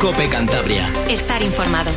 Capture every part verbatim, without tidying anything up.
COPE Cantabria. Estar informado.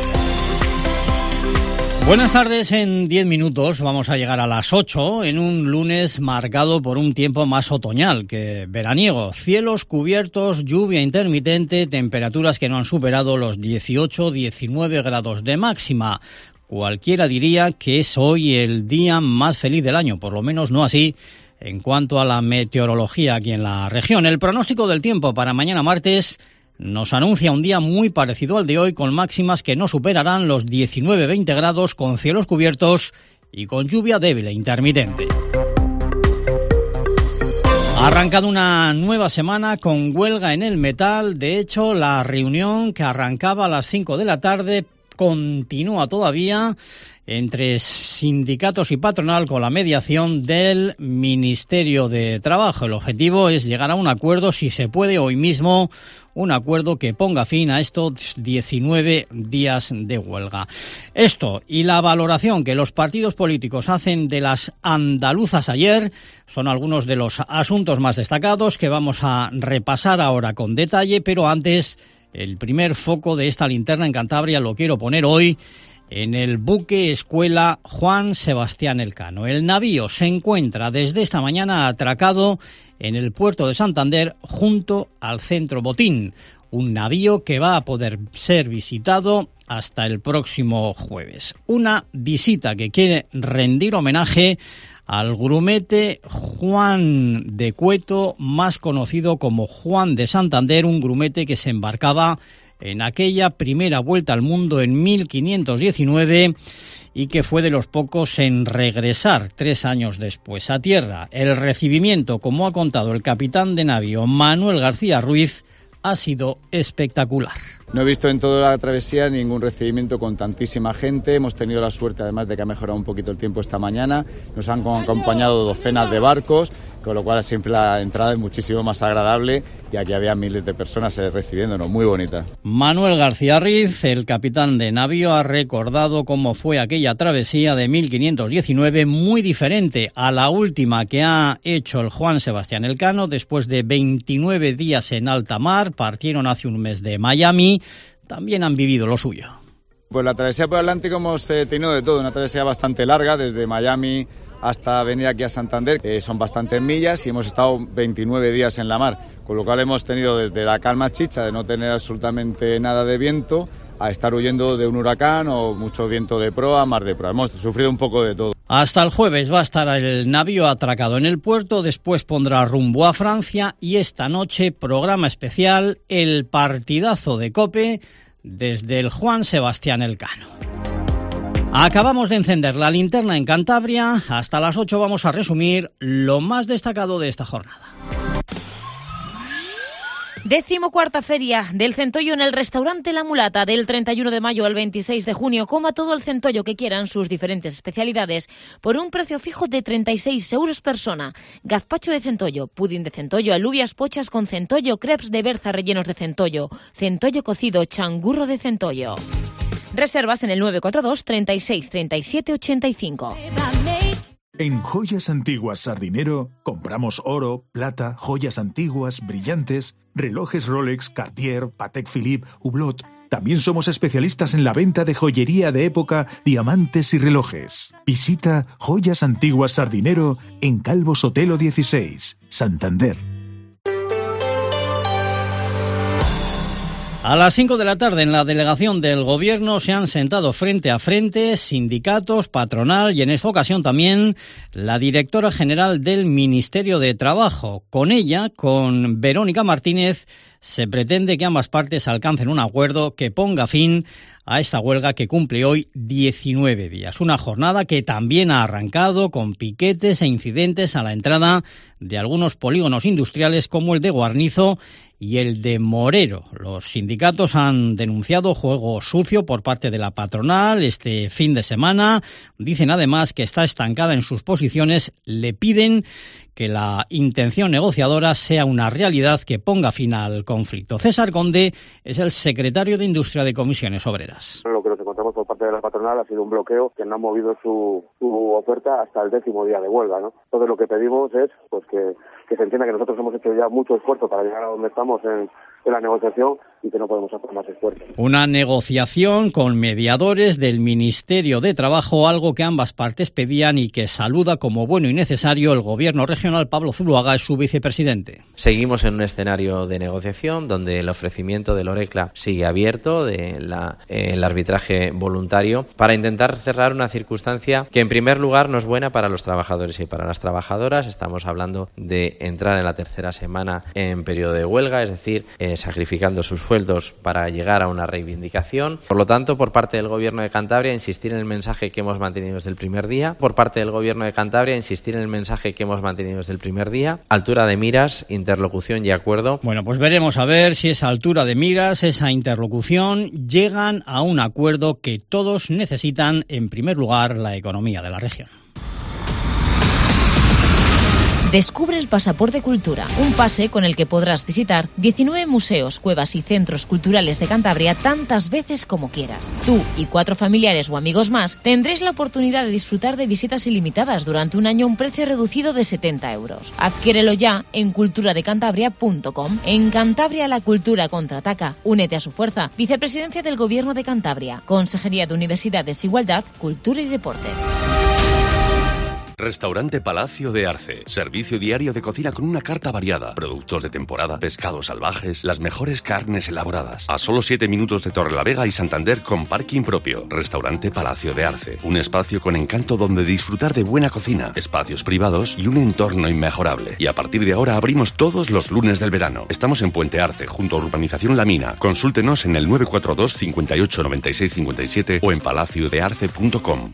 Buenas tardes, en diez minutos vamos a llegar a las ocho en un lunes marcado por un tiempo más otoñal que veraniego. Cielos cubiertos, lluvia intermitente, temperaturas que no han superado los dieciocho diecinueve grados de máxima. Cualquiera diría que es hoy el día más feliz del año, por lo menos no así en cuanto a la meteorología aquí en la región. El pronóstico del tiempo para mañana martes nos anuncia un día muy parecido al de hoy, con máximas que no superarán los diecinueve veinte grados, con cielos cubiertos y con lluvia débil e intermitente. Ha arrancado una nueva semana con huelga en el metal. De hecho, la reunión que arrancaba a las cinco de la tarde continúa todavía entre sindicatos y patronal con la mediación del Ministerio de Trabajo. El objetivo es llegar a un acuerdo, si se puede hoy mismo, un acuerdo que ponga fin a estos diecinueve días de huelga. Esto y la valoración que los partidos políticos hacen de las andaluzas ayer son algunos de los asuntos más destacados que vamos a repasar ahora con detalle, pero antes, el primer foco de esta linterna en Cantabria lo quiero poner hoy en el buque escuela Juan Sebastián Elcano. El navío se encuentra desde esta mañana atracado en el puerto de Santander junto al centro Botín, un navío que va a poder ser visitado hasta el próximo jueves. Una visita que quiere rendir homenaje al grumete Juan de Cueto, más conocido como Juan de Santander, un grumete que se embarcaba en aquella primera vuelta al mundo en mil quinientos diecinueve y que fue de los pocos en regresar tres años después a tierra. El recibimiento, como ha contado el capitán de navío Manuel García Ruiz, ha sido espectacular. No he visto en toda la travesía ningún recibimiento con tantísima gente. Hemos tenido la suerte, además de que ha mejorado un poquito el tiempo esta mañana. Nos han acompañado docenas de barcos, con lo cual siempre la entrada es muchísimo más agradable y aquí había miles de personas recibiéndonos, muy bonita. Manuel García Ruiz, el capitán de navío, ha recordado cómo fue aquella travesía de mil quinientos diecinueve, muy diferente a la última que ha hecho el Juan Sebastián Elcano. Después de veintinueve días en alta mar, partieron hace un mes de Miami. También han vivido lo suyo. Pues la travesía por el Atlántico hemos eh, tenido de todo, una travesía bastante larga, desde Miami hasta venir aquí a Santander, que son bastantes millas, y hemos estado veintinueve días en la mar, con lo cual hemos tenido desde la calma chicha de no tener absolutamente nada de viento, a estar huyendo de un huracán o mucho viento de proa, mar de proa. Hemos sufrido un poco de todo. Hasta el jueves va a estar el navío atracado en el puerto, después pondrá rumbo a Francia y esta noche programa especial, el partidazo de COPE desde el Juan Sebastián Elcano. Acabamos de encender la linterna en Cantabria. Hasta las ocho vamos a resumir lo más destacado de esta jornada. Decimocuarta feria del centollo en el restaurante La Mulata, del treinta y uno de mayo al veintiséis de junio. Coma todo el centollo que quieran, sus diferentes especialidades, por un precio fijo de treinta y seis euros persona. Gazpacho de centollo, pudín de centollo, alubias pochas con centollo, crepes de berza rellenos de centollo, centollo cocido, changurro de centollo. Reservas en el nueve cuatro dos, treinta y seis, treinta y siete, ochenta y cinco. En Joyas Antiguas Sardinero compramos oro, plata, joyas antiguas, brillantes, relojes Rolex, Cartier, Patek Philippe, Hublot. También somos especialistas en la venta de joyería de época, diamantes y relojes. Visita Joyas Antiguas Sardinero en Calvo Sotelo dieciséis, Santander. A las cinco de la tarde en la delegación del Gobierno se han sentado frente a frente sindicatos, patronal y en esta ocasión también la directora general del Ministerio de Trabajo. Con ella, con Verónica Martínez, se pretende que ambas partes alcancen un acuerdo que ponga fin a esta huelga que cumple hoy diecinueve días. Una jornada que también ha arrancado con piquetes e incidentes a la entrada de algunos polígonos industriales como el de Guarnizo y el de Morero. Los sindicatos han denunciado juego sucio por parte de la patronal este fin de semana. Dicen además que está estancada en sus posiciones. Le piden que la intención negociadora sea una realidad que ponga fin al conflicto. César Conde es el secretario de Industria de Comisiones Obreras. Lo que nos encontramos por parte de la patronal ha sido un bloqueo que no ha movido su, su oferta hasta el décimo día de huelga, ¿no? Entonces lo que pedimos es pues que, que se entienda que nosotros hemos hecho ya mucho esfuerzo para llegar a donde estamos en, de la negociación y que no podemos hacer más esfuerzos. Una negociación con mediadores del Ministerio de Trabajo, algo que ambas partes pedían y que saluda como bueno y necesario el Gobierno regional. Pablo Zuloaga es su vicepresidente. Seguimos en un escenario de negociación donde el ofrecimiento del ORECLA sigue abierto, de la, eh, el arbitraje voluntario, para intentar cerrar una circunstancia que en primer lugar no es buena para los trabajadores y para las trabajadoras. Estamos hablando de entrar en la tercera semana en periodo de huelga, es decir, eh, sacrificando sus sueldos para llegar a una reivindicación. Por lo tanto, por parte del Gobierno de Cantabria, insistir en el mensaje que hemos mantenido desde el primer día. Por parte del Gobierno de Cantabria, insistir en el mensaje que hemos mantenido desde el primer día. Altura de miras, interlocución y acuerdo. Bueno, pues veremos a ver si esa altura de miras, esa interlocución, llegan a un acuerdo que todos necesitan, en primer lugar, la economía de la región. Descubre el Pasaporte Cultura, un pase con el que podrás visitar diecinueve museos, cuevas y centros culturales de Cantabria tantas veces como quieras. Tú y cuatro familiares o amigos más tendréis la oportunidad de disfrutar de visitas ilimitadas durante un año a un precio reducido de setenta euros. Adquiérelo ya en cultura de cantabria punto com. En Cantabria la cultura contraataca. Únete a su fuerza. Vicepresidencia del Gobierno de Cantabria. Consejería de Universidades, Igualdad, Cultura y Deporte. Restaurante Palacio de Arce. Servicio diario de cocina con una carta variada. Productos de temporada, pescados salvajes, las mejores carnes elaboradas. A solo siete minutos de Torrelavega y Santander con parking propio. Restaurante Palacio de Arce. Un espacio con encanto donde disfrutar de buena cocina, espacios privados y un entorno inmejorable. Y a partir de ahora abrimos todos los lunes del verano. Estamos en Puente Arce, junto a Urbanización La Mina. Consúltenos en el nueve cuatro dos, cincuenta y ocho, noventa y seis, cincuenta y siete o en palacio de arce punto com.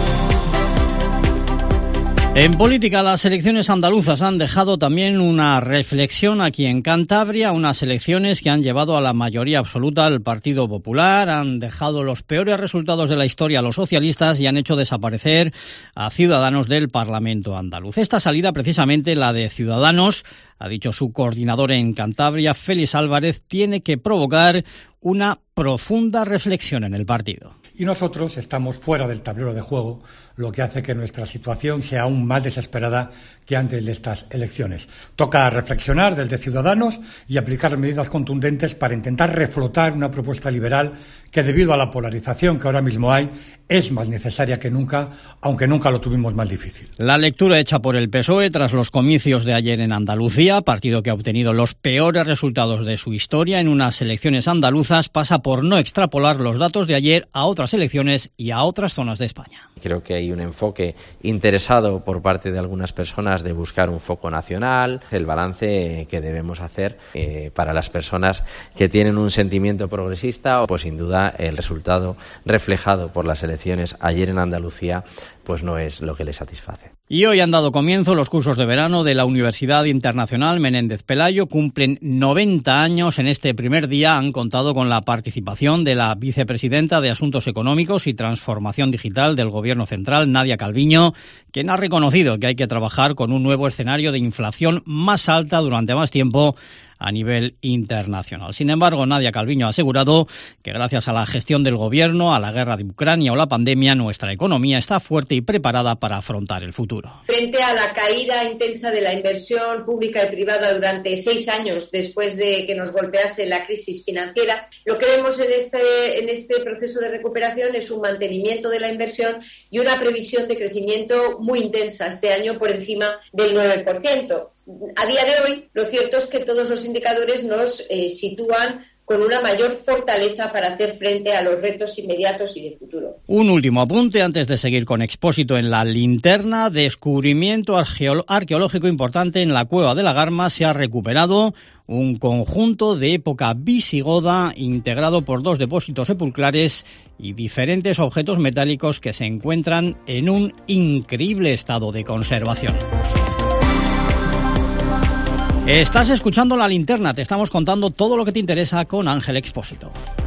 En política, las elecciones andaluzas han dejado también una reflexión aquí en Cantabria, unas elecciones que han llevado a la mayoría absoluta al Partido Popular, han dejado los peores resultados de la historia a los socialistas y han hecho desaparecer a Ciudadanos del Parlamento andaluz. Esta salida, precisamente la de Ciudadanos, ha dicho su coordinador en Cantabria, Félix Álvarez, tiene que provocar una profunda reflexión en el partido. Y nosotros estamos fuera del tablero de juego, lo que hace que nuestra situación sea aún más desesperada que antes de estas elecciones. Toca reflexionar desde Ciudadanos y aplicar medidas contundentes para intentar reflotar una propuesta liberal que, debido a la polarización que ahora mismo hay, es más necesaria que nunca, aunque nunca lo tuvimos más difícil. La lectura hecha por el P S O E tras los comicios de ayer en Andalucía, partido que ha obtenido los peores resultados de su historia en unas elecciones andaluzas, pasa por no extrapolar los datos de ayer a otras elecciones y a otras zonas de España. Creo que hay un enfoque interesado por parte de algunas personas de buscar un foco nacional, el balance que debemos hacer eh, para las personas que tienen un sentimiento progresista, pues sin duda el resultado reflejado por las elecciones ayer en Andalucía pues no es lo que les satisface. Y hoy han dado comienzo los cursos de verano de la Universidad Internacional Menéndez Pelayo. Cumplen noventa años. En este primer día han contado con la participación de la vicepresidenta de Asuntos Económicos y Transformación Digital del Gobierno Central, Nadia Calviño, quien ha reconocido que hay que trabajar con un nuevo escenario de inflación más alta durante más tiempo a nivel internacional. Sin embargo, Nadia Calviño ha asegurado que gracias a la gestión del Gobierno, a la guerra de Ucrania o la pandemia, nuestra economía está fuerte y preparada para afrontar el futuro. Frente a la caída intensa de la inversión pública y privada durante seis años después de que nos golpease la crisis financiera, lo que vemos en este, en este proceso de recuperación es un mantenimiento de la inversión y una previsión de crecimiento muy intensa este año por encima del nueve por ciento. A día de hoy, lo cierto es que todos los indicadores nos eh, sitúan con una mayor fortaleza para hacer frente a los retos inmediatos y de futuro. Un último apunte antes de seguir con Expósito en la linterna. Descubrimiento arqueolo- arqueológico importante en la Cueva de la Garma. Se ha recuperado un conjunto de época visigoda integrado por dos depósitos sepulcrales y diferentes objetos metálicos que se encuentran en un increíble estado de conservación. Estás escuchando La Linterna, te estamos contando todo lo que te interesa con Ángel Expósito.